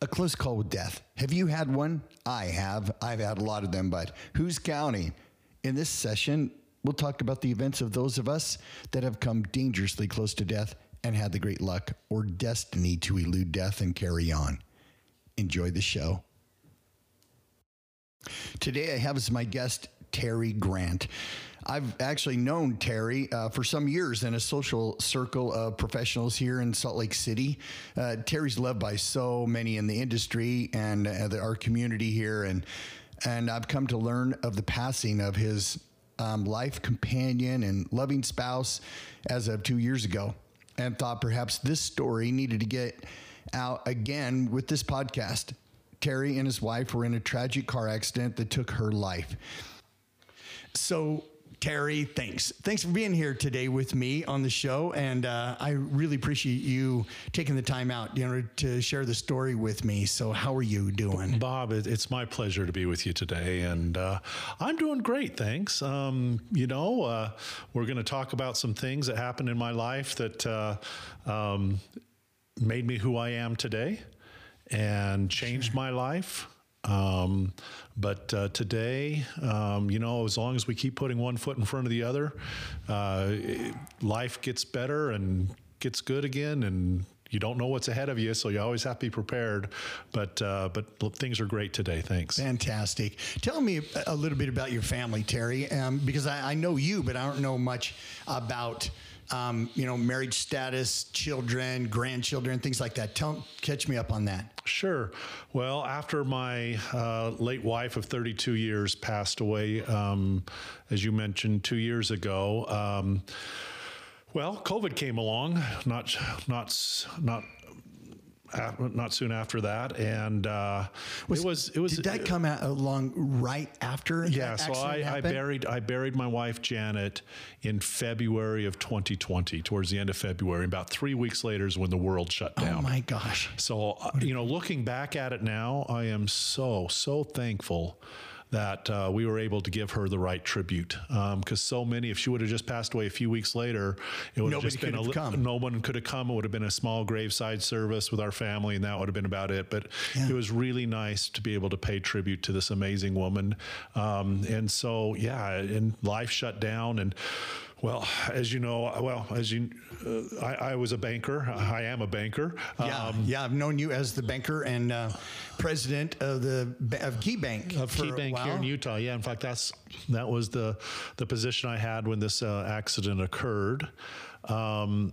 close call with death. Have you had one? I have. I've had a lot of them, but who's counting? In this session, we'll talk about the events of those of us that have come dangerously close to death and had the great luck or destiny to elude death and carry on. Enjoy the show. Today I have as my guest Terry Grant. I've actually known Terry for some years in a social circle of professionals here in Salt Lake City. Terry's loved by so many in the industry and our community here, and I've come to learn of the passing of his life companion and loving spouse as of 2 years ago, and thought perhaps this story needed to get out again with this podcast. Terry and his wife were in a tragic car accident that took her life. So, Terry, thanks. Thanks for being here today with me on the show, and I really appreciate you taking the time out, to share the story with me. So, how are you doing, Bob? It's my pleasure to be with you today, and I'm doing great, thanks. We're going to talk about some things that happened in my life that made me who I am today and changed my life. But today, as long as we keep putting one foot in front of the other, life gets better and gets good again, and you don't know what's ahead of you, so you always have to be prepared. But things are great today. Thanks. Fantastic. Tell me a little bit about your family, Terry, because I know you, but I don't know much about marriage status, children, grandchildren, things like that. Catch me up on that. Sure. Well, after my late wife of 32 years passed away, as you mentioned, 2 years ago, COVID came along, not soon after that, and it was. Did that come along right after? Yeah. So I buried my wife Janet in February of 2020, towards the end of February. About 3 weeks later is when the world shut down. Oh my gosh. So looking back at it now, I am so thankful that we were able to give her the right tribute, because so many, if she would have just passed away a few weeks later, it would have just been no one could have come. It would have been a small graveside service with our family, and that would have been about it. But It was really nice to be able to pay tribute to this amazing woman. And life shut down, and well, as you know, I was a banker. I am a banker. I've known you as the banker and president of Key Bank here in Utah. Yeah, in fact, that was the position I had when this accident occurred. When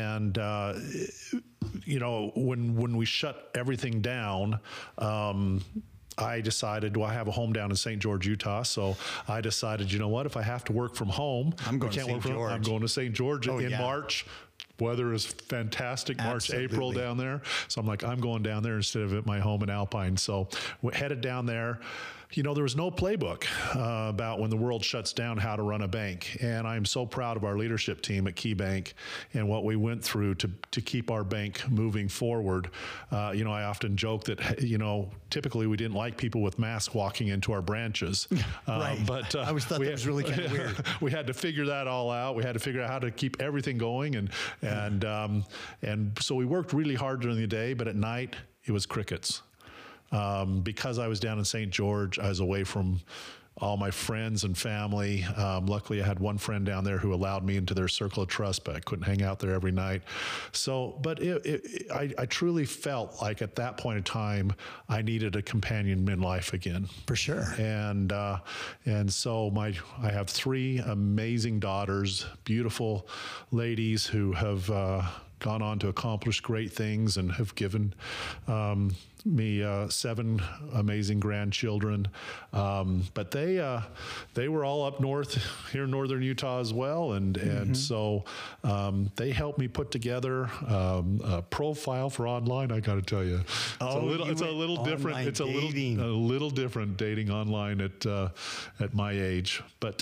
we shut everything down, I decided, I have a home down in St. George, Utah. So I decided, if I have to work from home, I'm going to St. George in March. Weather is fantastic, March, April down there. So I'm like, I'm going down there instead of at my home in Alpine. So we headed down there. There was no playbook about when the world shuts down how to run a bank. And I'm so proud of our leadership team at Key Bank and what we went through to keep our bank moving forward. I often joke that, typically we didn't like people with masks walking into our branches. Right. But I always thought that was really kind of weird. We had to figure that all out. We had to figure out how to keep everything going. And so we worked really hard during the day, but at night it was crickets. Because I was down in St. George, I was away from all my friends and family. Luckily, I had one friend down there who allowed me into their circle of trust, but I couldn't hang out there every night. So, but I truly felt like at that point in time, I needed a companion in life again. For sure. And so I have three amazing daughters, beautiful ladies who have gone on to accomplish great things and have given me 7 amazing grandchildren. But they were all up north here in northern Utah as well, and so they helped me put together a profile for online. I got to tell you, it's a little different. It's a little different dating online at my age. But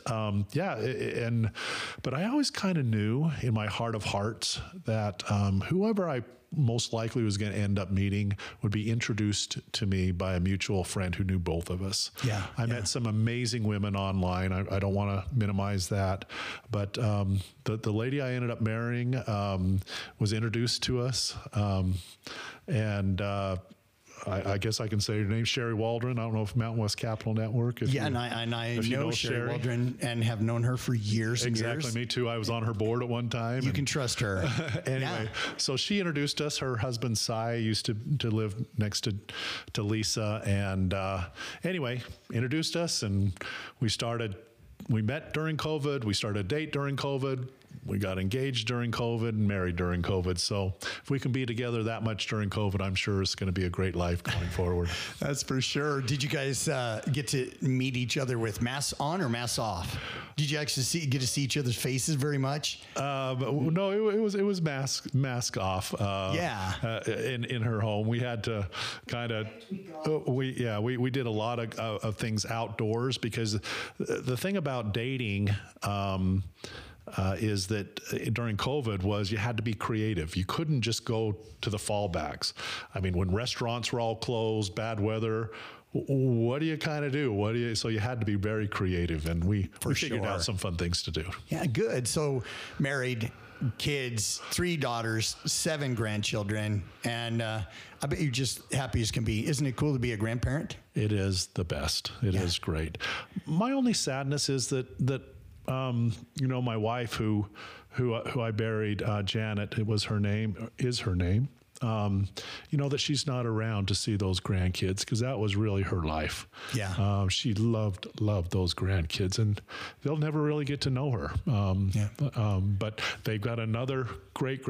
but I always kind of knew in my heart of hearts that whoever I most likely was going to end up meeting would be introduced to me by a mutual friend who knew both of us. I met some amazing women online. I don't want to minimize that, but the lady I ended up marrying was introduced to us, and I guess I can say her name, Sherry Waldron. I don't know if Mountain West Capital Network. Yeah, and I know Sherry Waldron and have known her for years and years. Exactly, me too. I was on her board at one time. You can trust her. Anyway, so she introduced us. Her husband, Cy, used to live next to Lisa. And anyway, introduced us, and we met during COVID. We started a date during COVID. We got engaged during COVID and married during COVID. So if we can be together that much during COVID, I'm sure it's going to be a great life going forward. That's for sure. Did you guys get to meet each other with masks on or masks off? Did you actually get to see each other's faces very much? No, it was mask off. In her home, we had to kind of we did a lot of things outdoors, because the thing about dating. Is that during COVID was you had to be creative. You couldn't just go to the fallbacks. I mean, when restaurants were all closed, bad weather, what do you kind of do? So you had to be very creative, and we figured out some fun things to do. Yeah, good. So married, kids, 3 daughters, 7 grandchildren, and I bet you're just happy as can be. Isn't it cool to be a grandparent? It is the best. It is great. My only sadness is that my wife, who I buried, Janet, is her name. That she's not around to see those grandkids, because that was really her life. Yeah. She loved those grandkids, and they'll never really get to know her. But they've got another but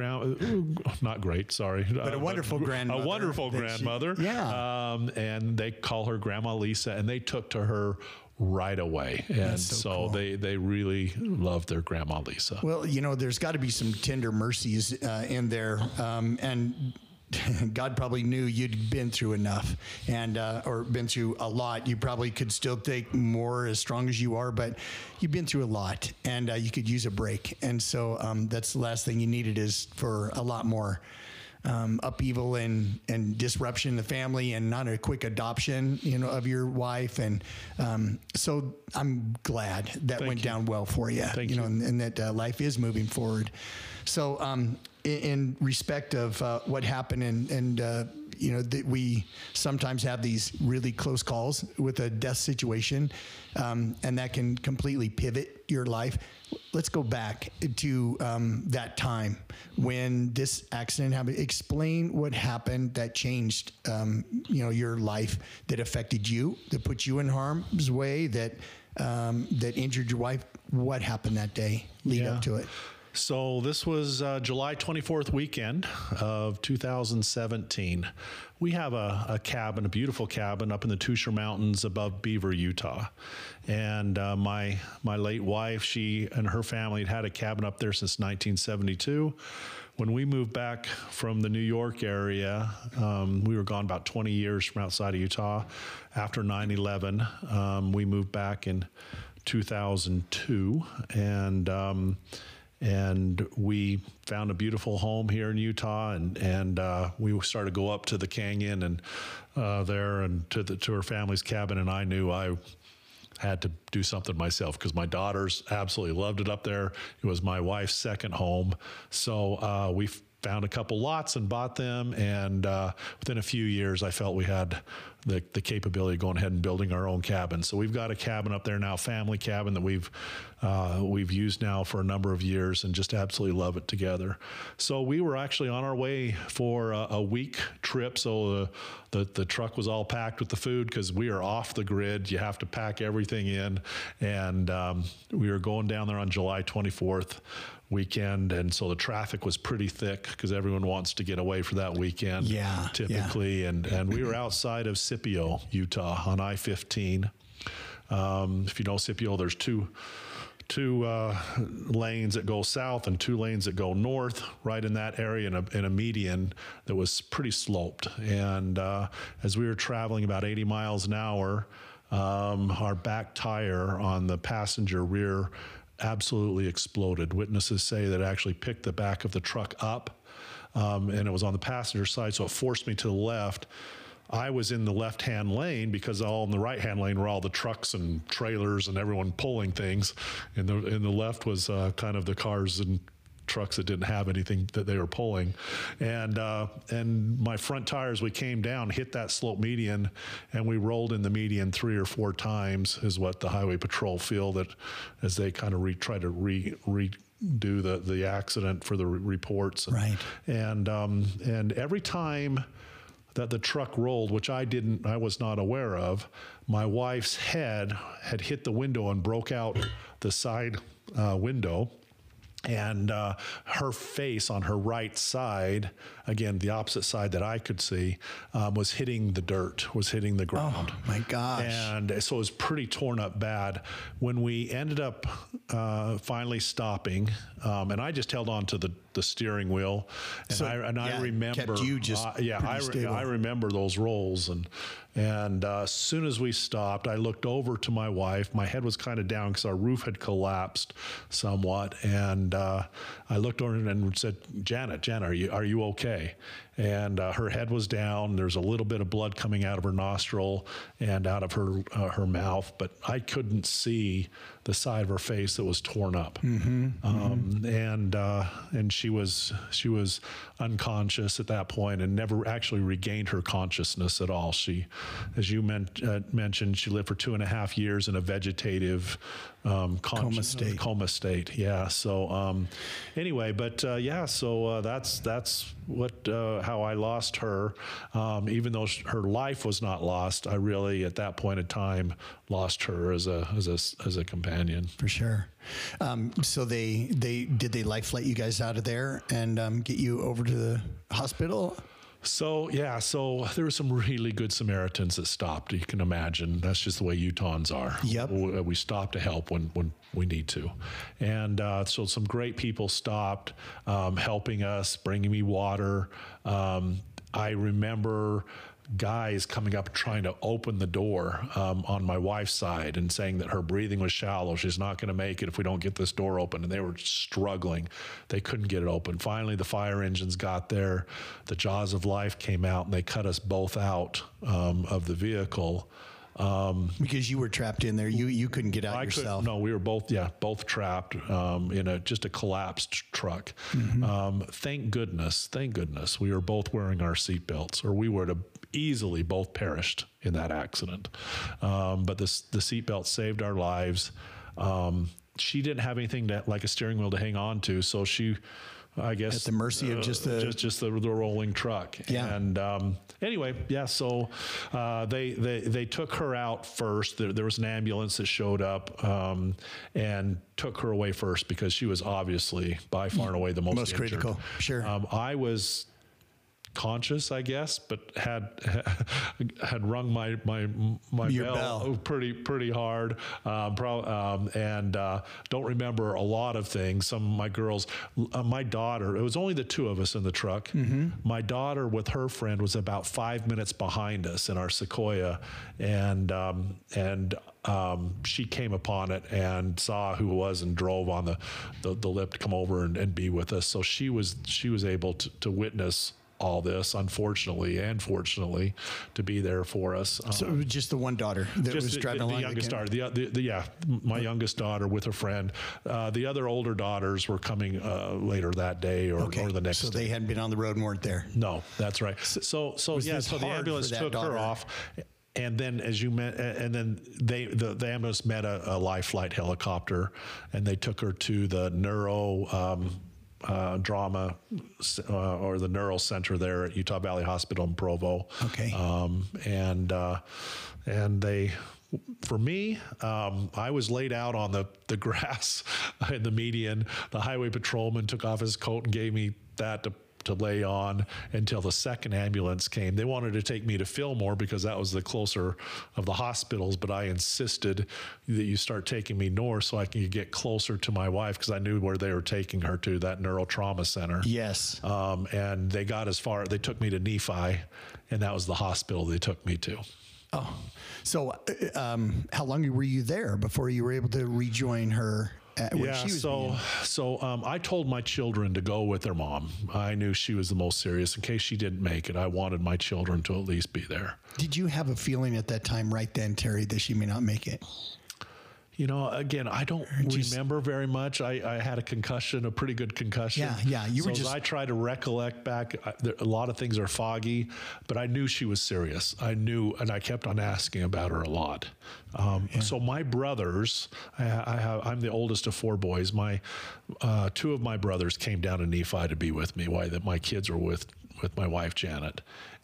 a wonderful grandmother. A wonderful grandmother. And they call her Grandma Lisa, and they took to her right away. And so cool. they really love their Grandma Lisa. Well, there's got to be some tender mercies in there. And God probably knew you'd been through enough or been through a lot. You probably could still take more as strong as you are, but you've been through a lot, and you could use a break. And so that's the last thing you needed, is for a lot more upheaval and disruption in the family, and not a quick adoption, of your wife. And so I'm glad that went down well for you, and that life is moving forward. So in respect of what happened, and that we sometimes have these really close calls with a death situation, and that can completely pivot your life. Let's go back to that time when this accident happened. Explain what happened that changed, your life, that affected you, that put you in harm's way, that injured your wife. What happened that day lead up to it? So this was July 24th weekend of 2017. We have a cabin, a beautiful cabin up in the Tusher Mountains above Beaver, Utah. And my late wife, she and her family had a cabin up there since 1972. When we moved back from the New York area, we were gone about 20 years from outside of Utah. After 9/11, we moved back in 2002, and we found a beautiful home here in Utah, and we started to go up to the canyon and there and to her family's cabin. And I knew I had to do something myself, because my daughters absolutely loved it up there. It was my wife's second home. So we found a couple lots and bought them. And within a few years, I felt we had the capability of going ahead and building our own cabin. So we've got a cabin up there now, family cabin, that we've used now for a number of years, and just absolutely love it together. So we were actually on our way for a week trip. So the truck was all packed with the food, because we are off the grid. You have to pack everything in. And we were going down there on July 24th weekend, and so the traffic was pretty thick, because everyone wants to get away for that weekend, typically. Yeah. And we were outside of Scipio, Utah, on I-15. If you know Scipio, there's two lanes that go south and 2 lanes that go north, right in that area, in a median that was pretty sloped. And as we were traveling about 80 miles an hour, our back tire on the passenger rear absolutely exploded. Witnesses say that it actually picked the back of the truck up, and it was on the passenger side, so it forced me to the left. I was in the left-hand lane, because all in the right-hand lane were all the trucks and trailers and everyone pulling things. And in the left was kind of the cars and trucks that didn't have anything that they were pulling. And my front tires, we came down, hit that slope median, and we rolled in the median 3 or 4 times is what the highway patrol feel that as they kind of try to redo the accident for the reports. Right. And every time that the truck rolled, which I was not aware of, my wife's head had hit the window and broke out the side window. And her face on her right side, again, the opposite side that I could see, was hitting the dirt, was hitting the ground. Oh, my gosh. And so it was pretty torn up bad. When we ended up finally stopping, and I just held on to the steering wheel, and I remember, kept you just I remember those rolls, and as soon as we stopped, I looked over to my wife. My head was kind of down because our roof had collapsed somewhat, and I looked over and said, Janet, are you okay? And her head was down. There's a little bit of blood coming out of her nostril and out of her mouth, but I couldn't see the side of her face that was torn up. And she was unconscious at that point and never actually regained her consciousness at all. She, as you mentioned, she lived for 2.5 years in a vegetative coma state. Yeah. So anyway, but so that's what how I lost her. Even though her life was not lost, I really at that point in time lost her as a companion. For sure. So did they life flight you guys out of there and get you over to the hospital? So there were some really good Samaritans that stopped. You can imagine that's just the way Utahns are. Yep. We stop to help when we need to, and so some great people stopped, helping us, bringing me water. I remember guys coming up trying to open the door on my wife's side and saying that her breathing was shallow. She's not going to make it if we don't get this door open. And they were struggling. They couldn't get it open. Finally, the fire engines got there. The jaws of life came out and they cut us both out of the vehicle. Because you were trapped in there, you couldn't get out yourself. No, we were both trapped in just a collapsed truck. Thank goodness, we were both wearing our seatbelts, or we would have easily both perished in that accident. But the seatbelt saved our lives. She didn't have anything like a steering wheel to hang on to, so she, I guess, at the mercy of just the rolling truck. Yeah. And anyway, so they took her out first. There was an ambulance that showed up and took her away first because she was obviously by far and away the most injured. Critical. Sure. I was conscious, I guess, but had rung my bell pretty hard, and don't remember a lot of things. Some of my girls, my daughter, it was only the two of us in the truck. My daughter with her friend was about 5 minutes behind us in our Sequoia, and she came upon it and saw who it was and drove on the lip to come over and be with us. So she was able to witness all this, unfortunately and fortunately, to be there for us. So it was just the one daughter that was driving along? The youngest daughter, my youngest daughter with her friend. The other older daughters were coming later that day or the next day. So they hadn't been on the road and weren't there? No, that's right. So the ambulance took her off. And then, as you met, and then the ambulance met a life flight helicopter, and they took her to the drama or the neural center there at Utah Valley Hospital in Provo. Okay. And they, for me, I was laid out on the grass in the median. The highway patrolman took off his coat and gave me that to lay on until the second ambulance came. They wanted to take me to Fillmore because that was the closer of the hospitals, but I insisted that you start taking me north so I can get closer to my wife because I knew where they were taking her to, that neurotrauma center. Yes. And they got as far, they took me to Nephi, and that was the hospital they took me to. Oh, so how long were you there before you were able to rejoin her? I told my children to go with their mom. I knew she was the most serious. In case she didn't make it, I wanted my children to at least be there. Did you have a feeling at that time right then, Terry, that she may not make it? You know, again, I don't remember very much. I had a concussion, a pretty good concussion. Yeah. You were as I try to recollect back, a lot of things are foggy, but I knew she was serious. I knew, and I kept on asking about her a lot. So my brothers, I'm the oldest of 4 boys. Two of my brothers came down to Nephi to be with me while my kids were with my wife, Janet.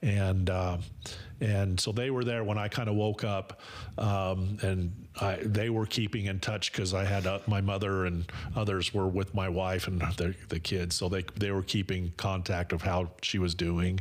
And so they were there when I kind of woke up, and they were keeping in touch because I had my mother and others were with my wife and the kids. So they were keeping contact of how she was doing.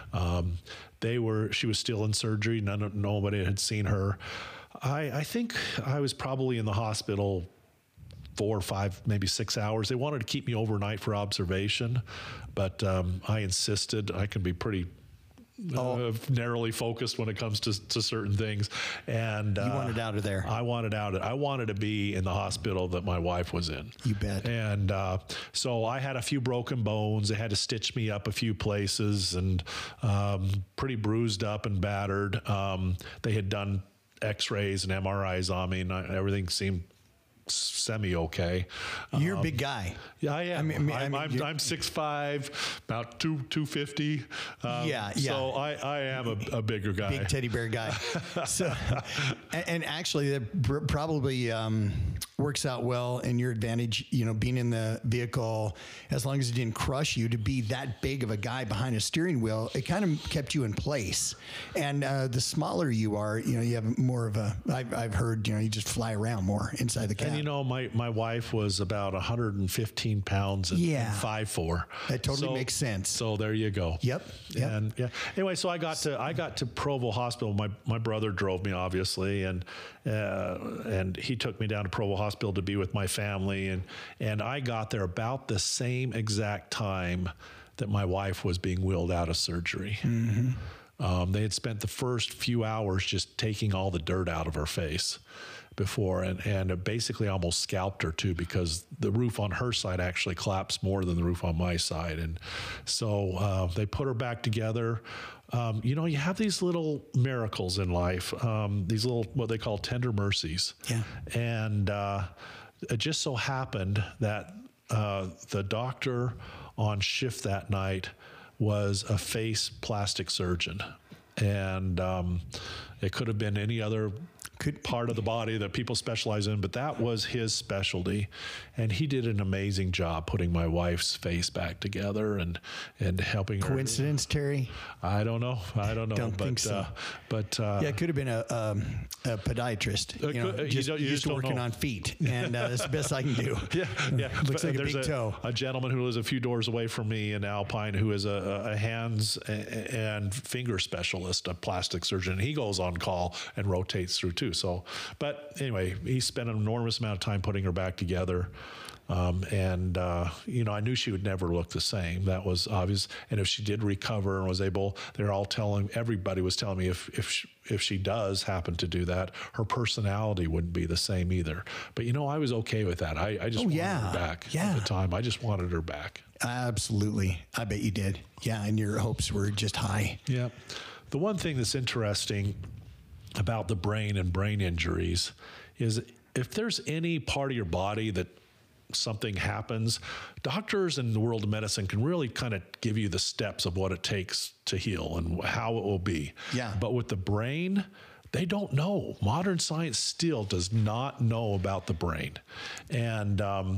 She was still in surgery. Nobody had seen her. I think I was probably in the hospital 4 or 5, maybe 6 hours. They wanted to keep me overnight for observation, but I insisted. I can be pretty narrowly focused when it comes to certain things. And you wanted out of there. I wanted out. I wanted to be in the hospital that my wife was in. You bet. And so I had a few broken bones. They had to stitch me up a few places, and pretty bruised up and battered. They had done X-rays and MRIs on me, and everything seemed semi-okay. You're a big guy. Yeah, I am. I'm 6'5", about 250. So I am a bigger guy. Big teddy bear guy. So, and actually that probably works out well in your advantage, you know, being in the vehicle, as long as it didn't crush you, to be that big of a guy behind a steering wheel, it kind of kept you in place. And the smaller you are, you know, you have more of I've heard, you know, you just fly around more inside the cab. And you know, my wife was about 115 pounds and 5'4". That totally makes sense. So there you go. Yep. And anyway, so I got to Provo Hospital. My brother drove me, obviously, and he took me down to Provo Hospital to be with my family, and I got there about the same exact time that my wife was being wheeled out of surgery. Mm-hmm. They had spent the first few hours just taking all the dirt out of her face before, and it basically almost scalped her too, because the roof on her side actually collapsed more than the roof on my side. And so they put her back together. You know, you have these little miracles in life, these little, what they call tender mercies. Yeah. And it just so happened that the doctor on shift that night was a face plastic surgeon. And it could have been any other part of the body that people specialize in, but that was his specialty. And he did an amazing job putting my wife's face back together and helping her. Coincidence, Terry? I don't know. Don't think so. But yeah, it could have been a podiatrist, just working on feet. And that's the best I can do. Yeah. Looks like a big toe. A gentleman who lives a few doors away from me in Alpine, who is a hands and finger specialist, a plastic surgeon. He goes on call and rotates through too. So, but anyway, he spent an enormous amount of time putting her back together. You know, I knew she would never look the same. That was obvious. And if she did recover and was able, everybody was telling me if she does happen to do that, her personality wouldn't be the same either. But, you know, I was okay with that. I just wanted her back at the time. I just wanted her back. Absolutely. I bet you did. Yeah. And your hopes were just high. Yeah. The one thing that's interesting about the brain and brain injuries is if there's any part of your body that something happens, doctors in the world of medicine can really kind of give you the steps of what it takes to heal and how it will be. Yeah. But with the brain, they don't know. Modern science still does not know about the brain. And,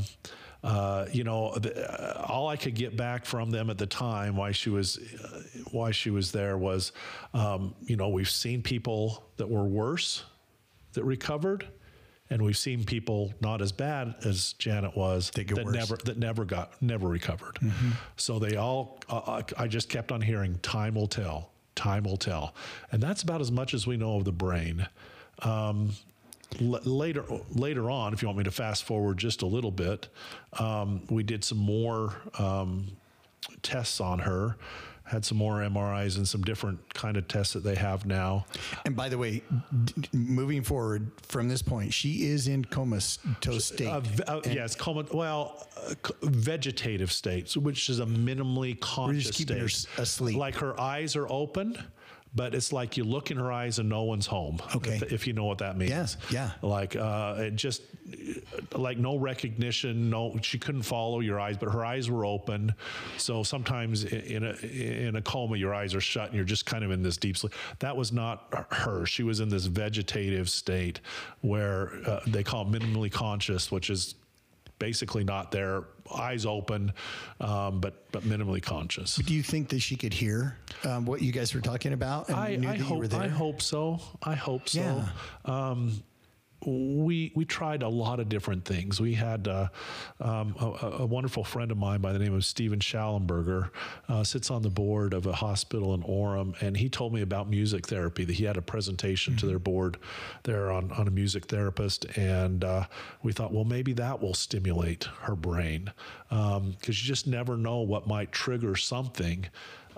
you know, all I could get back from them at the time, why she was there was, you know, we've seen people that were worse that recovered, and we've seen people not as bad as Janet was that never recovered. Mm-hmm. So they all, I just kept on hearing, time will tell, and that's about as much as we know of the brain. Later on, if you want me to fast forward just a little bit, we did some more tests on her, had some more MRIs and some different kind of tests that they have now. And by the way, moving forward from this point, she is in comatose state. Yes, vegetative state, which is a minimally conscious state. We're just keeping her asleep. Like her eyes are open, but it's like you look in her eyes and no one's home. Okay. If you know what that means. Yeah. Like, it just like no recognition, she couldn't follow your eyes, but her eyes were open. So sometimes in a coma, your eyes are shut and you're just kind of in this deep sleep. That was not her. She was in this vegetative state where they call it minimally conscious, which is basically not there, eyes open, but minimally conscious. Do you think that she could hear what you guys were talking about? And I hope so. Yeah. We tried a lot of different things. We had a wonderful friend of mine by the name of Steven Schallenberger, sits on the board of a hospital in Orem, and he told me about music therapy, that he had a presentation to their board there on a music therapist, and we thought, well, maybe that will stimulate her brain, because you just never know what might trigger something.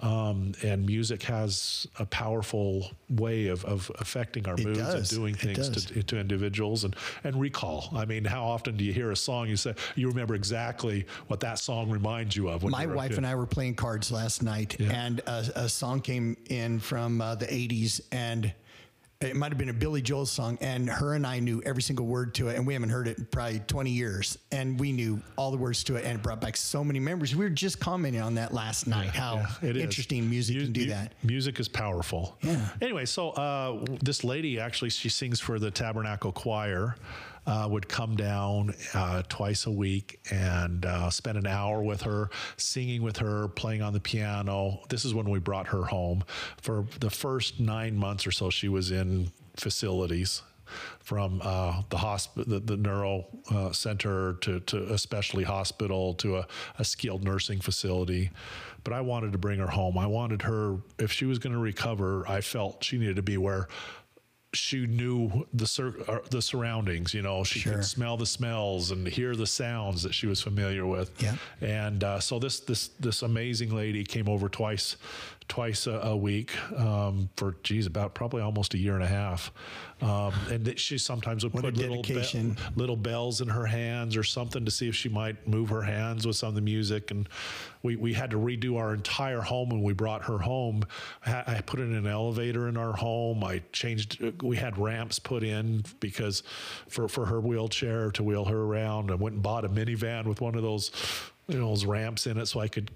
And music has a powerful way of affecting our moods and doing things to individuals and recall. I mean, how often do you hear a song, you say, you remember exactly what that song reminds you of? My wife and I were playing cards last night, and a song came in from the 80s, and it might have been a Billy Joel song, and her and I knew every single word to it, and we haven't heard it in probably 20 years, and we knew all the words to it, and it brought back so many memories. We were just commenting on that last night, how interesting music can do that. Music is powerful. Yeah. Anyway, so this lady, actually, she sings for the Tabernacle Choir. Would come down twice a week and spend an hour with her, singing with her, playing on the piano. This is when we brought her home. For the first 9 months or so, she was in facilities, from the hospital, the neuro center, to a specialty hospital, to a skilled nursing facility. But I wanted to bring her home. I wanted her, if she was going to recover, I felt she needed to be where she knew the surroundings, she could smell the smells and hear the sounds that she was familiar with. Yeah. And so this amazing lady came over twice a week for about probably almost a year and a half. And she sometimes would put little bells in her hands or something to see if she might move her hands with some of the music. And we had to redo our entire home when we brought her home. I put in an elevator in our home. We had ramps put in because for her wheelchair to wheel her around. I went and bought a minivan with one of those ramps in it so I could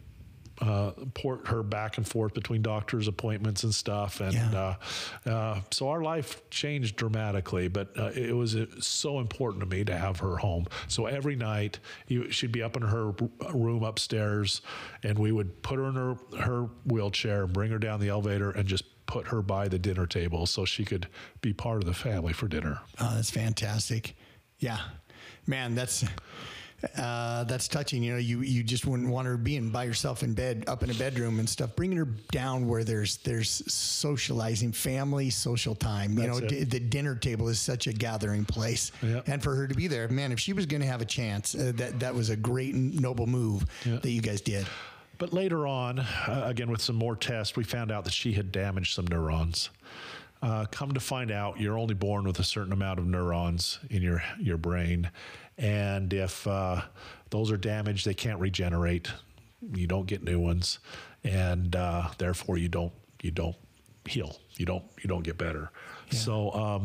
port her back and forth between doctor's appointments and stuff. And so our life changed dramatically, but it was so important to me to have her home. So every night she'd be up in her room upstairs, and we would put her in her wheelchair, bring her down the elevator, and just put her by the dinner table so she could be part of the family for dinner. Oh, that's fantastic. Yeah, man, that's touching. You just wouldn't want her being by herself in bed, up in a bedroom and stuff. Bringing her down where there's socializing, family, social time. The dinner table is such a gathering place, and for her to be there, man, if she was going to have a chance, that was a great noble move that you guys did. But later on, again with some more tests, we found out that she had damaged some neurons. Come to find out, you're only born with a certain amount of neurons in your brain. And if those are damaged, they can't regenerate. You don't get new ones, and therefore you don't heal. You don't get better. Yeah. So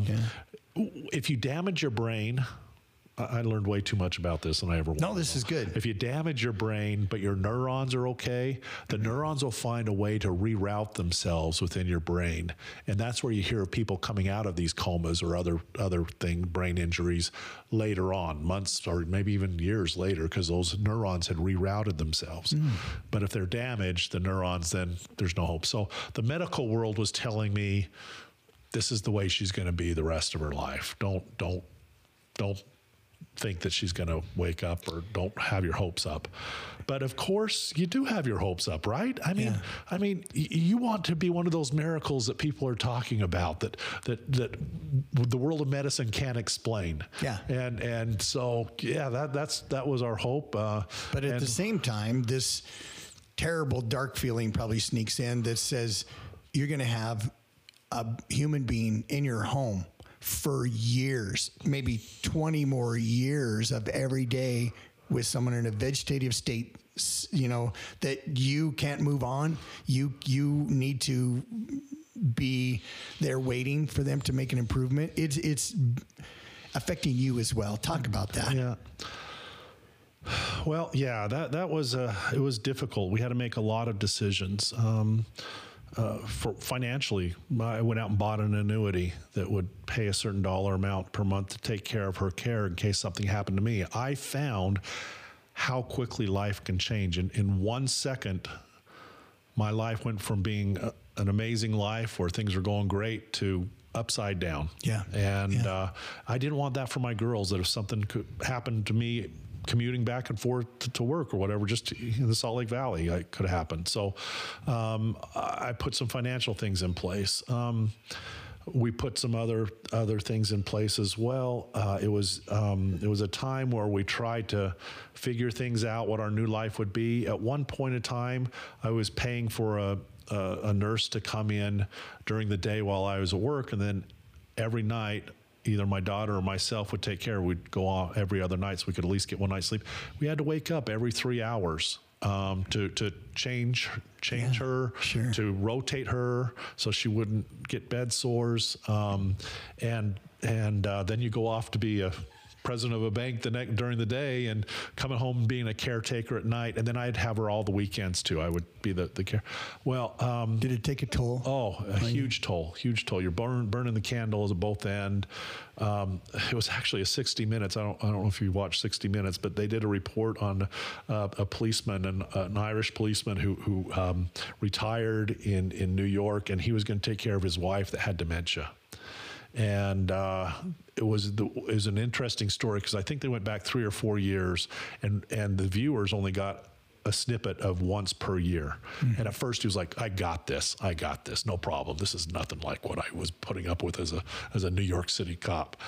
if you damage your brain, I learned way too much about this than I ever wanted. No, this is good. If you damage your brain, but your neurons are okay, the neurons will find a way to reroute themselves within your brain. And that's where you hear people coming out of these comas or other brain injuries later on, months or maybe even years later, because those neurons had rerouted themselves. But if they're damaged, the neurons, then there's no hope. So the medical world was telling me, this is the way she's going to be the rest of her life. Don't think that she's going to wake up, or don't have your hopes up. But of course you do have your hopes up, right? I mean, you want to be one of those miracles that people are talking about that the world of medicine can't explain. Yeah. And so, that was our hope. But at the same time, this terrible dark feeling probably sneaks in that says you're going to have a human being in your home for years, maybe 20 more years of every day with someone in a vegetative state, that you can't move on. You need to be there waiting for them to make an improvement. It's affecting you as well. Talk about that. Yeah. Well, yeah, that was it was difficult. We had to make a lot of decisions. For financially, I went out and bought an annuity that would pay a certain dollar amount per month to take care of her care in case something happened to me. I found how quickly life can change. In 1 second, my life went from being an amazing life where things were going great to upside down. Yeah. And I didn't want that for my girls, that if something could happen to me commuting back and forth to work or whatever, just in the Salt Lake Valley, it could have happened. So I put some financial things in place. We put some other things in place as well. It was a time where we tried to figure things out, what our new life would be. At one point in time, I was paying for a nurse to come in during the day while I was at work, and then every night, either my daughter or myself would take care. We'd go off every other night so we could at least get one night's sleep. We had to wake up every 3 hours to change her, sure. to rotate her so she wouldn't get bed sores, and then you go off to be a president of a bank during the day and coming home and being a caretaker at night, and then I'd have her all the weekends too. I would be the care. Well, did it take a toll? Oh, a huge toll. You're burning the candles at both ends. It was actually a 60 Minutes. I don't know if you watched 60 Minutes, but they did a report on a policeman, an Irish policeman who retired in New York, and he was going to take care of his wife that had dementia. And it was an interesting story because I think they went back 3 or 4 years, and the viewers only got a snippet of once per year. Mm-hmm. And at first he was like, I got this, no problem. This is nothing like what I was putting up with as a New York City cop.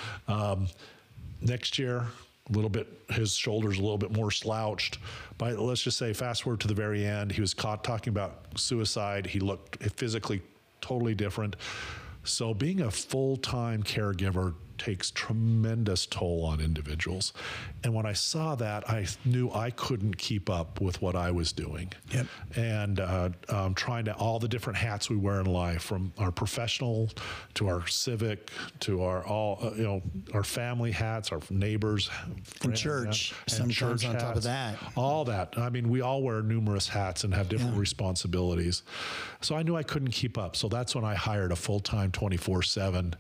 Next year, his shoulders a little bit more slouched. But let's just say, fast forward to the very end, he was caught talking about suicide. He looked physically totally different. So being a full-time caregiver takes tremendous toll on individuals. And when I saw that, I knew I couldn't keep up with what I was doing. Yep. And trying to, all the different hats we wear in life, from our professional to our civic to our family hats, our neighbors. And church, sometimes on top of that. All that. I mean, we all wear numerous hats and have different responsibilities. So I knew I couldn't keep up. So that's when I hired a full-time 24/7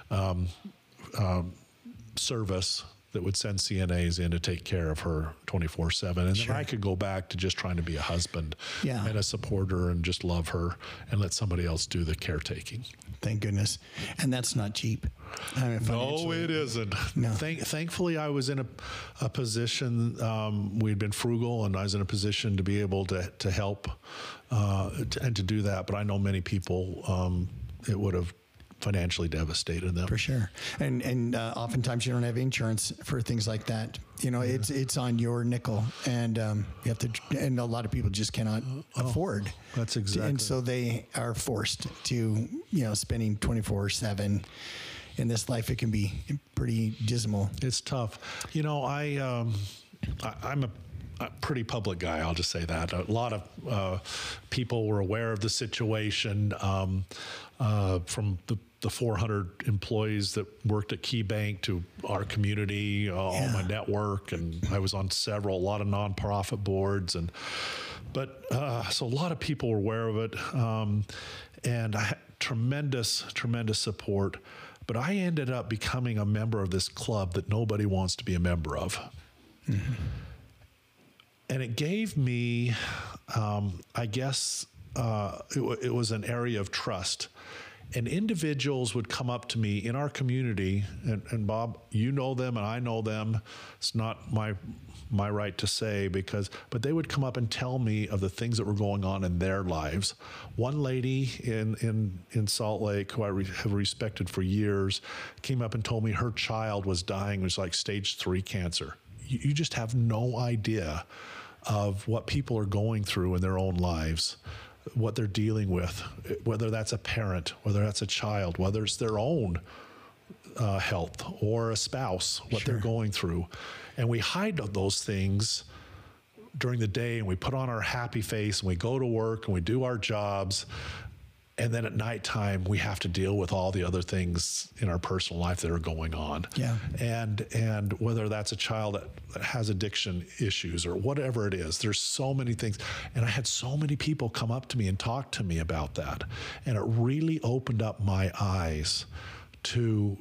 service that would send CNAs in to take care of her 24/7. And then I could go back to just trying to be a husband and a supporter and just love her and let somebody else do the caretaking. Thank goodness. And that's not cheap. No, it isn't. No. Thankfully, I was in a position, we'd been frugal, and I was in a position to be able to help and to do that. But I know many people, it would have financially devastated them. For sure. And oftentimes you don't have insurance for things like that. You know, it's on your nickel, and you have to, and a lot of people just cannot afford. That's exactly. And so they are forced to, spending 24/7 in this life. It can be pretty dismal. It's tough. I'm a pretty public guy, I'll just say that. A lot of people were aware of the situation, from the 400 employees that worked at KeyBank to our community, all my network, and I was on a lot of nonprofit boards, so a lot of people were aware of it, and I had tremendous support. But I ended up becoming a member of this club that nobody wants to be a member of. Mm-hmm. And it gave me, I guess, it was an area of trust. And individuals would come up to me in our community, and Bob, you know them and I know them. It's not my right to say, but they would come up and tell me of the things that were going on in their lives. One lady in Salt Lake, who I have respected for years, came up and told me her child was dying. It was like stage 3 cancer. You just have no idea of what people are going through in their own lives, what they're dealing with, whether that's a parent, whether that's a child, whether it's their own health or a spouse, what they're going through. And we hide those things during the day, and we put on our happy face, and we go to work and we do our jobs. And then at nighttime, we have to deal with all the other things in our personal life that are going on. Yeah. And whether that's a child that has addiction issues or whatever it is, there's so many things. And I had so many people come up to me and talk to me about that. And it really opened up my eyes to,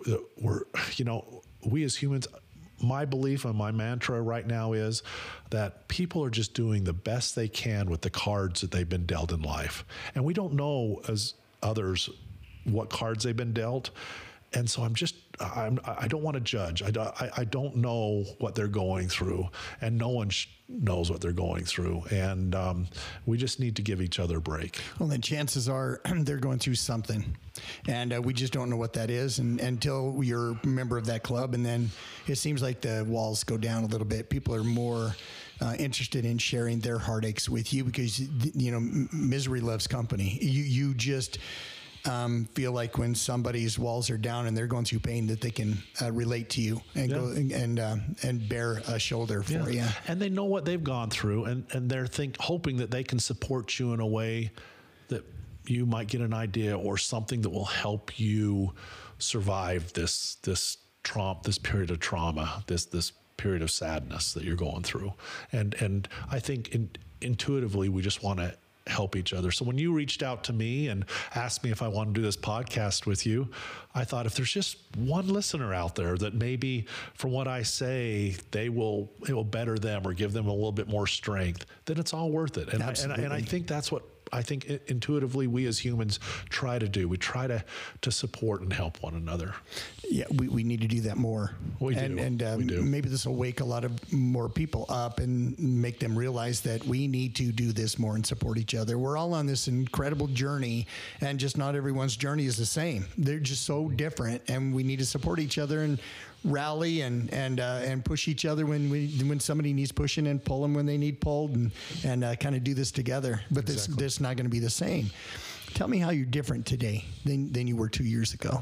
we as humans, my belief and my mantra right now is that people are just doing the best they can with the cards that they've been dealt in life. And we don't know as others what cards they've been dealt. And so I don't want to judge. I don't know what they're going through, and no one knows what they're going through. And we just need to give each other a break. Well, then chances are they're going through something, and we just don't know what that is until you're a member of that club. And then it seems like the walls go down a little bit. People are more interested in sharing their heartaches with you because, misery loves company. You just feel like when somebody's walls are down and they're going through pain that they can relate to you and go and bear a shoulder for you. And they know what they've gone through, and they're hoping that they can support you in a way that you might get an idea or something that will help you survive this period of trauma, this period of sadness that you're going through. And I think intuitively we just want to help each other. So when you reached out to me and asked me if I want to do this podcast with you, I thought if there's just one listener out there that maybe from what I say, it will better them or give them a little bit more strength, then it's all worth it. And I think that's what I think intuitively we as humans try to do. We try to support and help one another. Yeah, we need to do that more. We do. Maybe this will wake a lot of more people up and make them realize that we need to do this more and support each other. We're all on this incredible journey, and just not everyone's journey is the same. They're just so different, and we need to support each other and rally and push each other when somebody needs pushing, and pull them when they need pulled, and kind of do this together. But exactly. This not going to be the same. Tell me how you're different today than you were 2 years ago.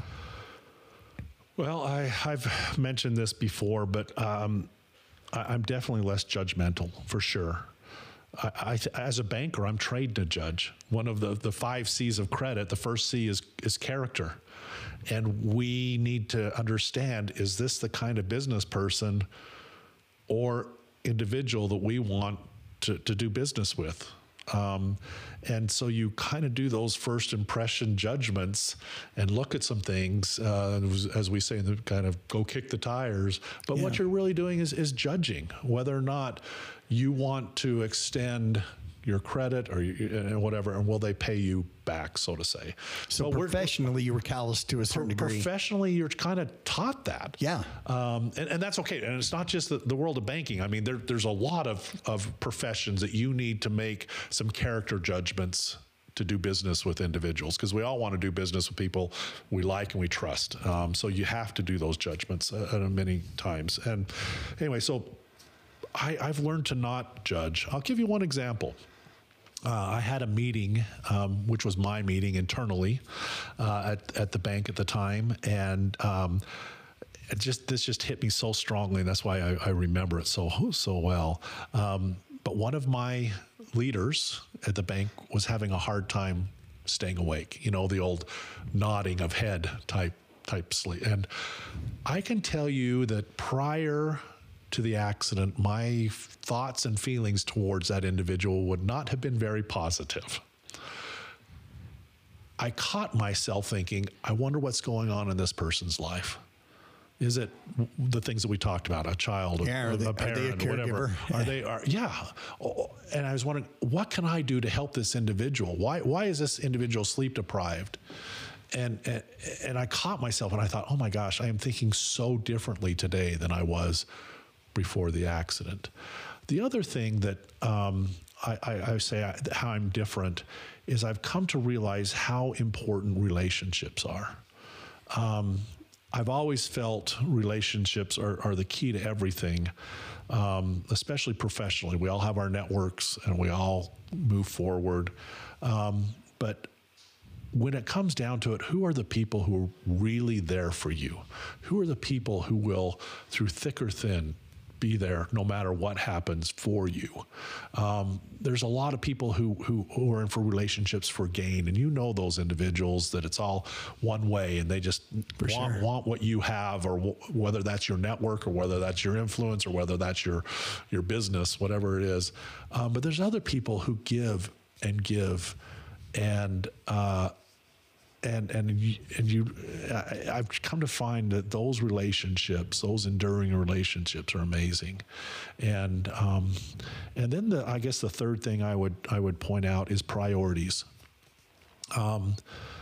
Well, I've mentioned this before, but I'm definitely less judgmental, for sure. As a banker, I'm trained to judge. One of the 5 C's of credit, the first C is character. And we need to understand, is this the kind of business person or individual that we want to do business with? And so you kind of do those first impression judgments and look at some things, as we say, kind of go kick the tires. But what you're really doing is judging whether or not you want to extend your credit or whatever, and will they pay you back, so to say. So professionally, you were callous to a certain degree. Professionally, you're kind of taught that. Yeah. And that's okay. And it's not just the world of banking. I mean, there's a lot of professions that you need to make some character judgments to do business with individuals, because we all want to do business with people we like and we trust. So you have to do those judgments many times. And anyway, so I've learned to not judge. I'll give you one example. I had a meeting, which was my meeting internally at the bank at the time, and this just hit me so strongly, and that's why I remember it so well. But one of my leaders at the bank was having a hard time staying awake. You know, the old nodding of head type sleep. And I can tell you that prior to the accident, my thoughts and feelings towards that individual would not have been very positive. I caught myself thinking, I wonder what's going on in this person's life. Is it the things that we talked about, a child, a parent, a whatever? And I was wondering, what can I do to help this individual? Why is this individual sleep deprived? And I caught myself and I thought, oh my gosh, I am thinking so differently today than I was before the accident. The other thing that I say how I'm different is I've come to realize how important relationships are. I've always felt relationships are the key to everything, especially professionally. We all have our networks and we all move forward. But when it comes down to it, who are the people who are really there for you? Who are the people who will, through thick or thin, be there no matter what happens for you. There's a lot of people who are in for relationships for gain, and you know those individuals that it's all one way, and they just want what you have, or whether that's your network, or whether that's your influence, or whether that's your business, whatever it is. But there's other people who give and give, and I've come to find that those relationships, those enduring relationships, are amazing. And then I guess the third thing I would point out is priorities. There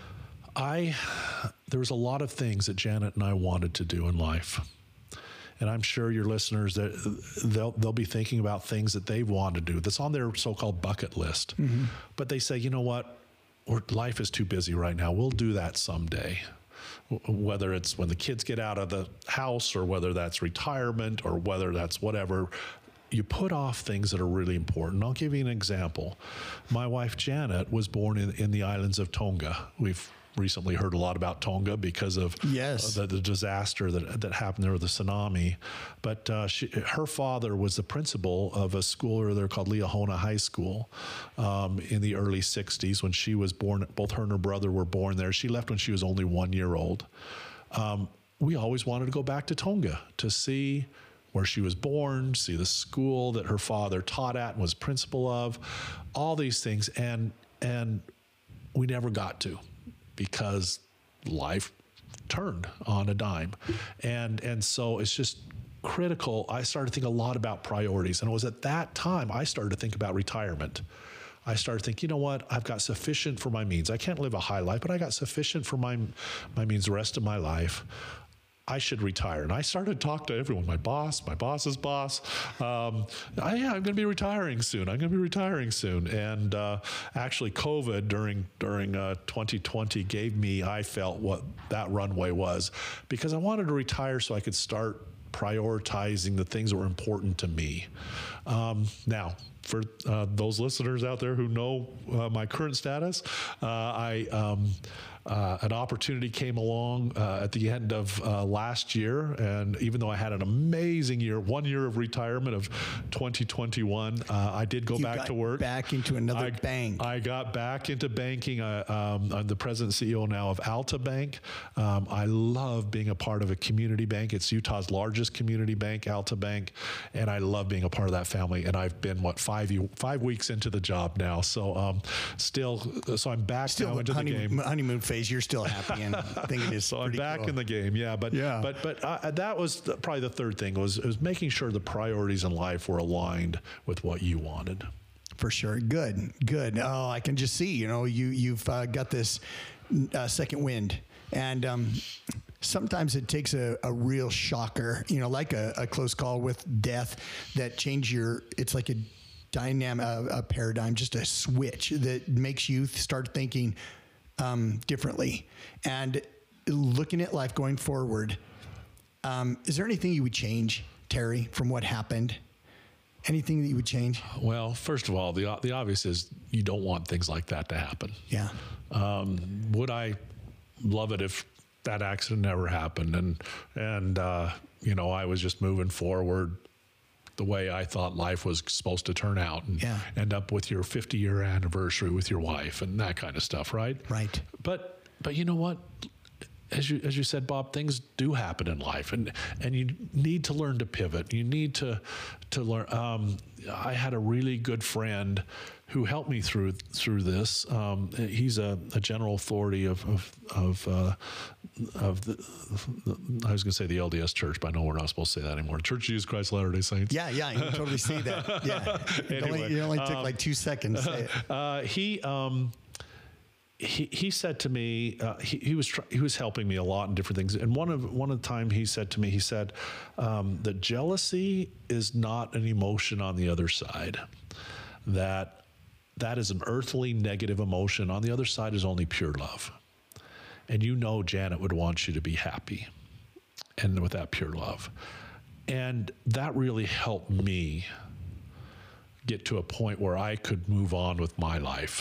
was a lot of things that Janet and I wanted to do in life. And I'm sure your listeners, that they'll be thinking about things that they want to do that's on their so-called bucket list. Mm-hmm. But they say, you know what? Life is too busy right now. We'll do that someday. Whether it's when the kids get out of the house, or whether that's retirement, or whether that's whatever, you put off things that are really important. I'll give you an example. My wife, Janet, was born in the islands of Tonga. We've recently heard a lot about Tonga because of the disaster that happened there with the tsunami. But her father was the principal of a school there called Liahona High School in the early 60s when she was born. Both her and her brother were born there. She left when she was only 1 year old. We always wanted to go back to Tonga to see where she was born, see the school that her father taught at and was principal of, all these things. And we never got to, because life turned on a dime. And so it's just critical. I started to think a lot about priorities. And it was at that time I started to think about retirement. I started thinking, you know what, I've got sufficient for my means. I can't live a high life, but I got sufficient for my means the rest of my life. I should retire. And I started to talk to everyone, my boss's boss. I'm going to be retiring soon. And actually COVID during 2020 gave me, I felt, what that runway was, because I wanted to retire so I could start prioritizing the things that were important to me. Now, for those listeners out there who know my current status, an opportunity came along at the end of last year, and even though I had an amazing year, 1 year of retirement of 2021, I did go back to work. Back into another bank. I got back into banking. I'm the president and CEO now of Alta Bank. I love being a part of a community bank. It's Utah's largest community bank, Alta Bank, and I love being a part of that family. And I've been 5 weeks into the job now, so I'm back now into the game. Honeymoon phase. You're still happy and thinking it's so I'm back cool. in the game, But that was probably the third thing was making sure the priorities in life were aligned with what you wanted. For sure, good. Oh, I can just see. You've got this second wind, and sometimes it takes a real shocker. Like a close call with death that change it's like a dynamic, a paradigm, just a switch that makes you start thinking differently and looking at life going forward. Is there anything you would change, Terry, from what happened? Anything that you would change? Well, first of all, the obvious is you don't want things like that to happen. Yeah. Would I love it if that accident never happened and I was just moving forward the way I thought life was supposed to turn out, and end up with your 50-year anniversary with your wife and that kind of stuff, right? Right. But you know what? As you said, Bob, things do happen in life, and you need to learn to pivot. You need to learn. I had a really good friend who helped me through this. He's a general authority of the I was going to say the LDS Church, but I know we're not supposed to say that anymore. Church of Jesus Christ Latter-day Saints. Yeah, you can totally see that. Yeah, anyway, it only took like 2 seconds to say it. He said to me, he was helping me a lot in different things. And one of the time he said to me, that jealousy is not an emotion on the other side. That is an earthly negative emotion. On the other side is only pure love. And Janet would want you to be happy, and with that pure love. And that really helped me get to a point where I could move on with my life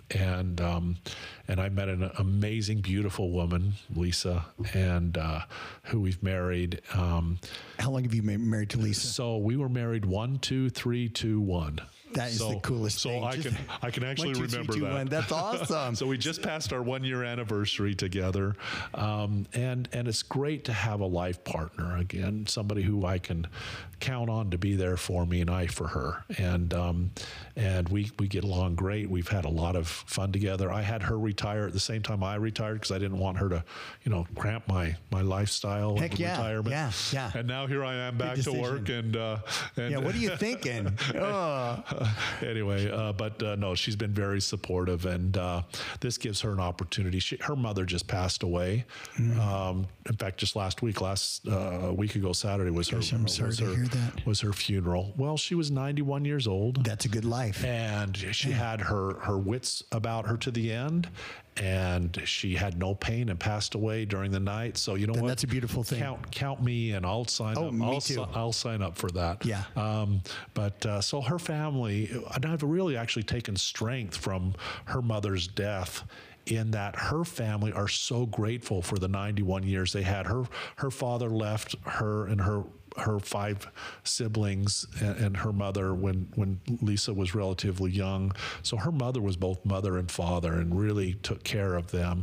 and I met an amazing, beautiful woman, Lisa, and who we've married. How long have you been married to Lisa? So we were married 1, 2, 3, 2, 1. That is the coolest thing. So I can actually 1, 2, 3, remember 2, that. 1. That's awesome. So we just passed our 1-year anniversary together, and it's great to have a life partner again, somebody who I can count on to be there for me and I for her, and we get along great. We've had a lot of fun together. I had her retire at the same time I retired because I didn't want her to, cramp my lifestyle. Heck yeah, retirement. yeah. And now here I am back to work, and yeah. What are you thinking? Anyway, but no, she's been very supportive, and this gives her an opportunity. Her mother just passed away. In fact, just last week ago Saturday was her. I'm sorry to hear that. Was her funeral. Well, she was 91 years old. That's a good life. And she had her wits about her to the end, and she had no pain and passed away during the night. So you know what? That's a beautiful thing. Count me in. I'll sign up. Me too. I'll sign up for that. Yeah. But so her family, and I've really actually taken strength from her mother's death, in that her family are so grateful for the 91 years they had. Her father left her and her 5 siblings and her mother when Lisa was relatively young. So her mother was both mother and father and really took care of them.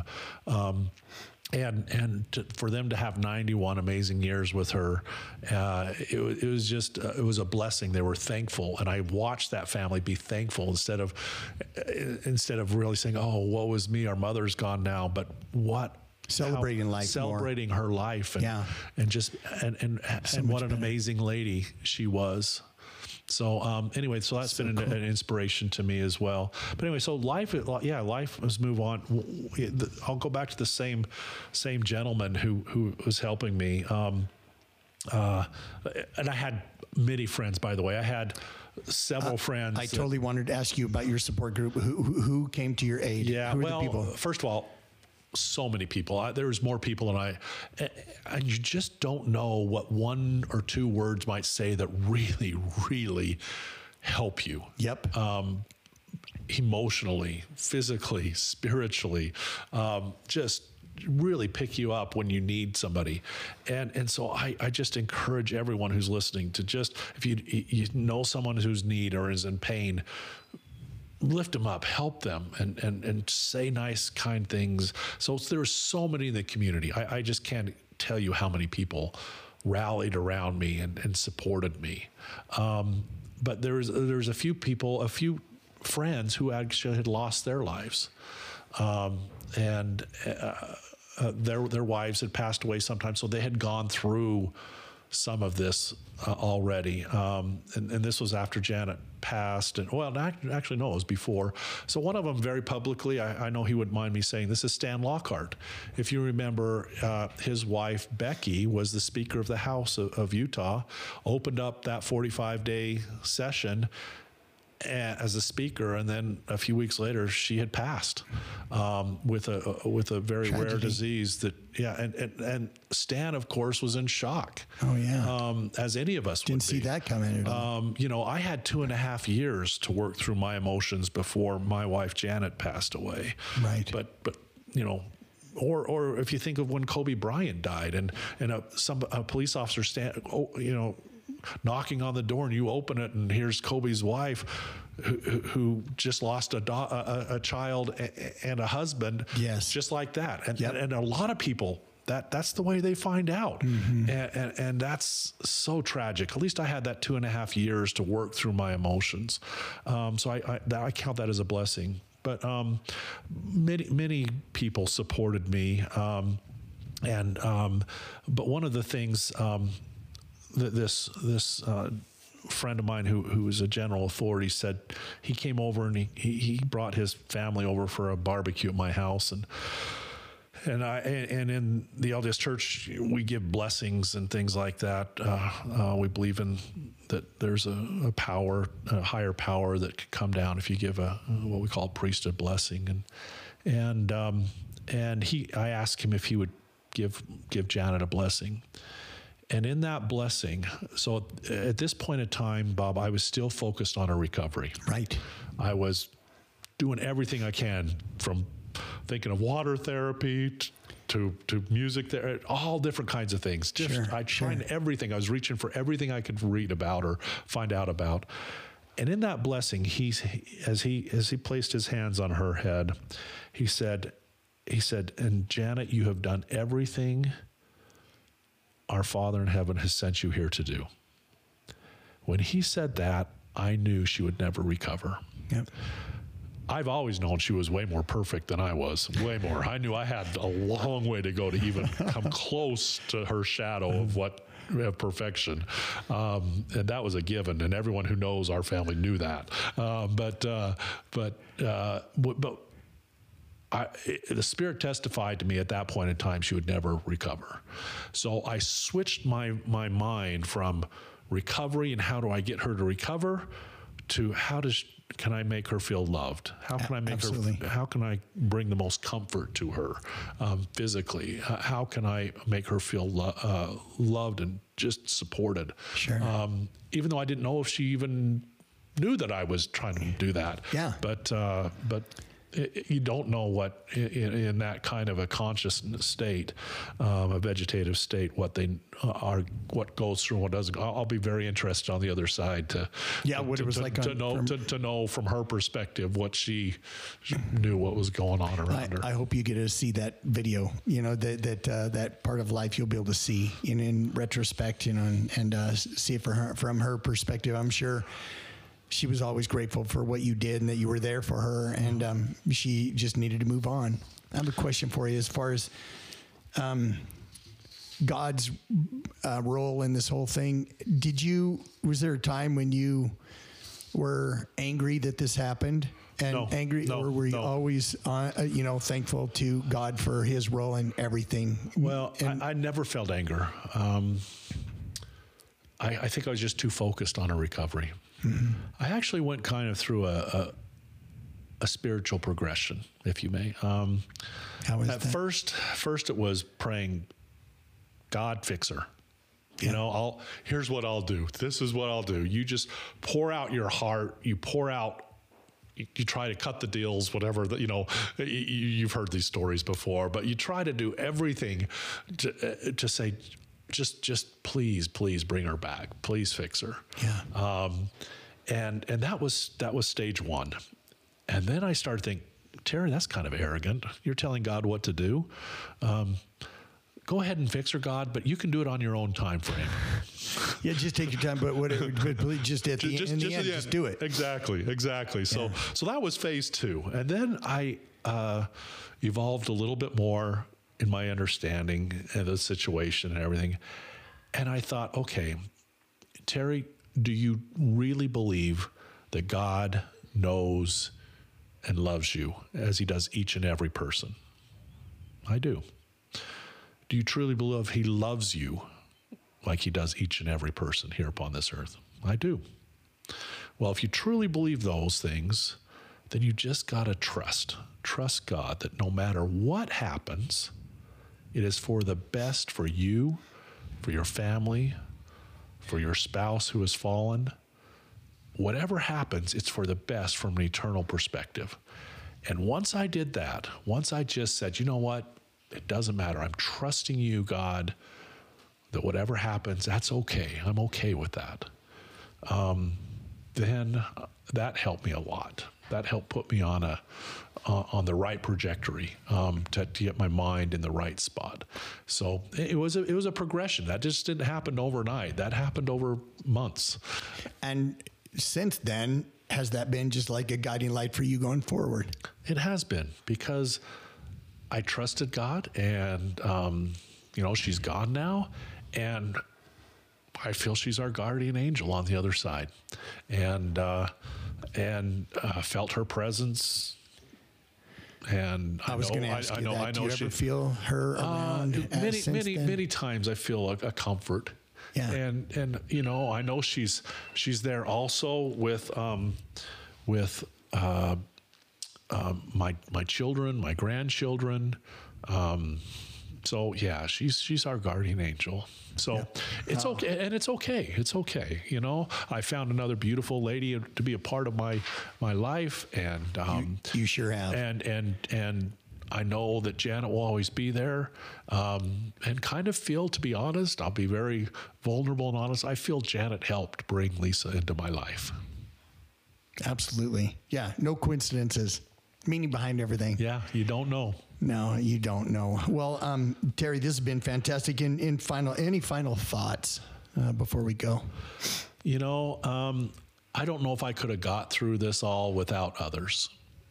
For them to have 91 amazing years with her, it was a blessing. They were thankful, and I watched that family be thankful instead of really saying, "Oh, woe is me, our mother's gone now." But celebrating life, celebrating her life, and what an amazing lady she was. So anyway, so that's been an inspiration to me as well. But anyway, so life has moved on. I'll go back to the same gentleman who was helping me. And I had many friends, by the way. I had several friends. I totally wanted to ask you about your support group. Who came to your aid? Yeah, who were the people? First of all, so many people. There was more people than I, and you just don't know what 1 or 2 words might say that really, really help you. Yep. Emotionally, physically, spiritually, just really pick you up when you need somebody. And so I just encourage everyone who's listening to just, if you know someone who's in need or is in pain, lift them up, help them, and say nice, kind things. So there's so many in the community. I just can't tell you how many people rallied around me and supported me. But there's a few friends who actually had lost their lives. Their wives had passed away sometime, so they had gone through some of this already. And this was after Janet passed. And actually, no, it was before. So one of them very publicly, I know he wouldn't mind me saying, this is Stan Lockhart. If you remember, his wife, Becky, was the Speaker of the House of Utah, opened up that 45-day session as a speaker, and then a few weeks later she had passed with a very Tragedy. rare disease and Stan, of course, was in shock. Oh yeah. As any of us didn't would see be. that coming at all. I had 2.5 years to work through my emotions before my wife Janet passed away. Right. But or if you think of when Kobe Bryant died, and a police officer knocking on the door, and you open it, and here's Kobe's wife, who just lost a child and a husband. Yes, just like that. And, yep. and a lot of people, that's the way they find out. Mm-hmm. And that's so tragic. At least I had that 2.5 years to work through my emotions. So I count that as a blessing. But many people supported me. But one of the things this friend of mine who was a general authority said, he came over and he brought his family over for a barbecue at my house, and in the LDS Church we give blessings and things like that. We believe in that there's a power, a higher power that could come down if you give what we call a priesthood blessing, and I asked him if he would give Janet a blessing. And in that blessing, so at this point in time, Bob, I was still focused on her recovery. Right. I was doing everything I can, from thinking of water therapy to music there, all different kinds of things. I tried everything. I was reaching for everything I could read about or find out about. And in that blessing, as he placed his hands on her head, he said, "And Janet, you have done everything our Father in heaven has sent you here to do." When he said that, I knew she would never recover. Yep. I've always known she was way more perfect than I was, way more. I knew I had a long way to go to even come close to her shadow of perfection. And that was a given, and everyone who knows our family knew that. But the Spirit testified to me at that point in time she would never recover. So I switched my mind from recovery and how do I get her to recover to can I make her feel loved? How can I make her? How can I bring the most comfort to her physically? How can I make her feel loved and just supported? Sure. Even though I didn't know if she even knew that I was trying to do that. Yeah. But you don't know what in that kind of a conscious state, a vegetative state, what they are, what goes through, what doesn't. I'll be very interested on the other side to know from her perspective what she knew, what was going on around her. I hope you get to see that video. That part of life you'll be able to see in retrospect. And see it from her perspective. I'm sure she was always grateful for what you did and that you were there for her, and she just needed to move on. I have a question for you as far as God's role in this whole thing. Was there a time when you were angry that this happened? Or were you always, thankful to God for His role in everything? Well, I never felt anger. I think I was just too focused on a recovery. Mm-hmm. I actually went kind of through a spiritual progression, if you may. How was that? First it was praying, God, fix her. Yeah. Here's what I'll do. This is what I'll do. You just pour out your heart. You pour out. You try to cut the deals, whatever. You've heard these stories before, but you try to do everything to say, just please bring her back. Please fix her. Yeah. And that was stage one. And then I started thinking, Terry, that's kind of arrogant. You're telling God what to do. Go ahead and fix her, God, but you can do it on your own time frame. Yeah, just take your time, but just at the end, just do it. Exactly. So that was phase two. And then I evolved a little bit more in my understanding of the situation and everything. And I thought, okay, Terry, do you really believe that God knows and loves you as He does each and every person? I do. Do you truly believe He loves you like He does each and every person here upon this earth? I do. Well, if you truly believe those things, then you just got to trust God that no matter what happens, it is for the best for you, for your family, for your spouse who has fallen. Whatever happens, it's for the best from an eternal perspective. And once I did that, once I just said, you know what? It doesn't matter. I'm trusting you, God, that whatever happens, that's okay. I'm okay with that. Then that helped me a lot. That helped put me on the right trajectory to get my mind in the right spot. So it was a progression. That just didn't happen overnight. That happened over months. And since then, has that been just like a guiding light for you going forward? It has been, because I trusted God, and she's gone now, and I feel she's our guardian angel on the other side, and felt her presence. And I was going to ask you that. Do you ever feel her around? Many times I feel a comfort. Yeah. And I know she's there also with my children, my grandchildren, So yeah, she's our guardian angel. So it's okay, and it's okay. It's okay. You know, I found another beautiful lady to be a part of my life, and you sure have. And I know that Janet will always be there, and kind of feel, to be honest, I'll be very vulnerable and honest, I feel Janet helped bring Lisa into my life. Absolutely. Yeah, no coincidences. Meaning behind everything. Yeah, you don't know. No, you don't know. Well, Terry, this has been fantastic. Any final thoughts before we go? You know, I don't know if I could have got through this all without others.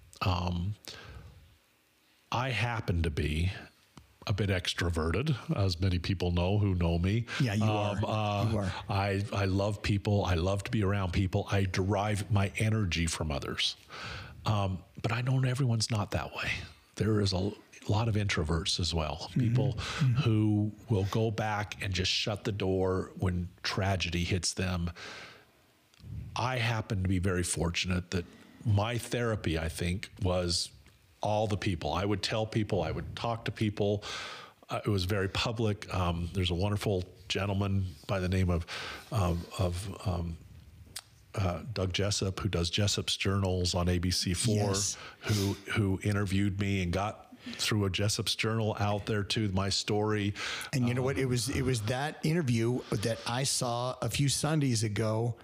I happen to be a bit extroverted, as many people know who know me. Yeah, you are. You are. I love people. I love to be around people. I derive my energy from others. But I know everyone's not that way. There is a lot of introverts as well. People who will go back and just shut the door when tragedy hits them. I happen to be very fortunate that my therapy, I think, was all the people. I would tell people, I would talk to people. It was very public. There's a wonderful gentleman by the name of Doug Jessup, who does Jessup's Journals on ABC4, Yes. who interviewed me and got through a Jessup's Journal out there to my story. And you know what? It was that interview that I saw a few Sundays ago.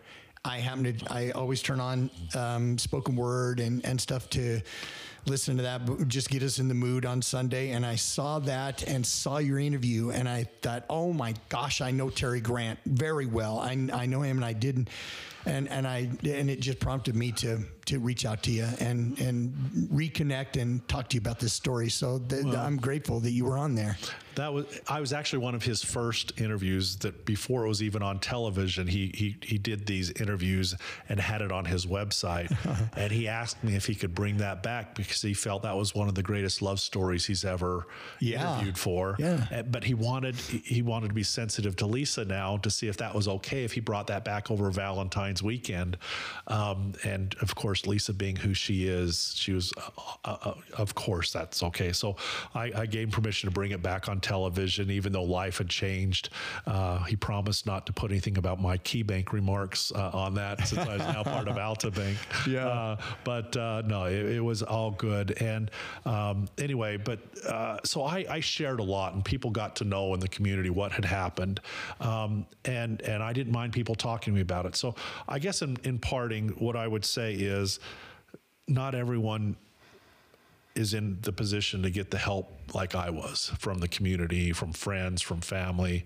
I always turn on spoken word and stuff to listen to that, but just get us in the mood on Sunday. And I saw that and saw your interview, and I thought, oh my gosh, I know Terry Grant very well. I know him, and I didn't. And it just prompted me to reach out to you and reconnect and talk to you about this story. So I'm grateful that you were on there. I was actually one of his first interviews that before it was even on television. He did these interviews and had it on his website. And he asked me if he could bring that back because he felt that was one of the greatest love stories he's ever interviewed for. Yeah. But he wanted to be sensitive to Lisa now to see if that was okay if he brought that back over Valentine's weekend. And of course, Lisa being who she is, she was, of course, that's okay. So I gave him permission to bring it back on television, even though life had changed. He promised not to put anything about my KeyBank remarks on that since I was now part of Alta Bank. Yeah. But no, it was all good. And anyway, so I shared a lot, and people got to know in the community what had happened. And I didn't mind people talking to me about it. So I guess in parting, what I would say is not everyone is in the position to get the help like I was from the community, from friends, from family.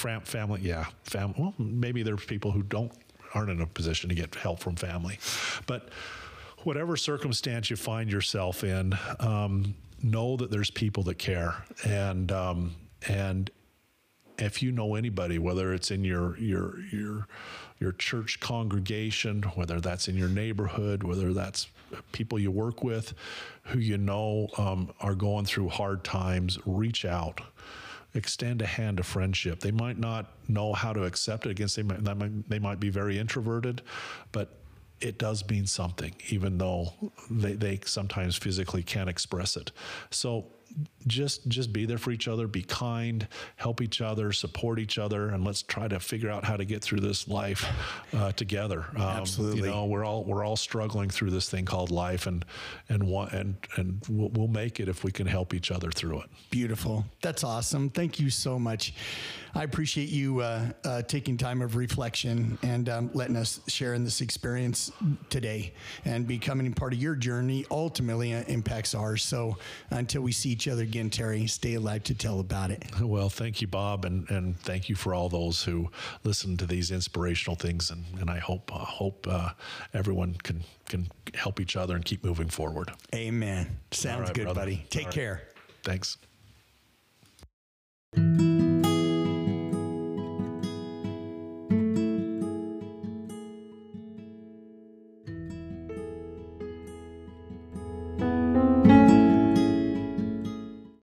Well, maybe there's people who aren't in a position to get help from family. But whatever circumstance you find yourself in, know that there's people that care. And if you know anybody, whether it's in your church congregation, whether that's in your neighborhood, whether that's people you work with who you know are going through hard times, reach out. Extend a hand of friendship. They might not know how to accept it. They might be very introverted, but it does mean something, even though they sometimes physically can't express it. So just be there for each other, be kind, help each other, support each other, and let's try to figure out how to get through this life together. Absolutely. You know, we're all struggling through this thing called life, and we'll make it if we can help each other through it. Beautiful. That's awesome. Thank you so much. I appreciate you taking time of reflection and letting us share in this experience today, and becoming part of your journey ultimately impacts ours. So until we see each other again, Terry, stay alive to tell about it. Well, thank you, Bob, and thank you for all those who listen to these inspirational things. And I hope everyone can help each other and keep moving forward. Amen. Sounds right, good, brother. buddy. Take care. Thanks.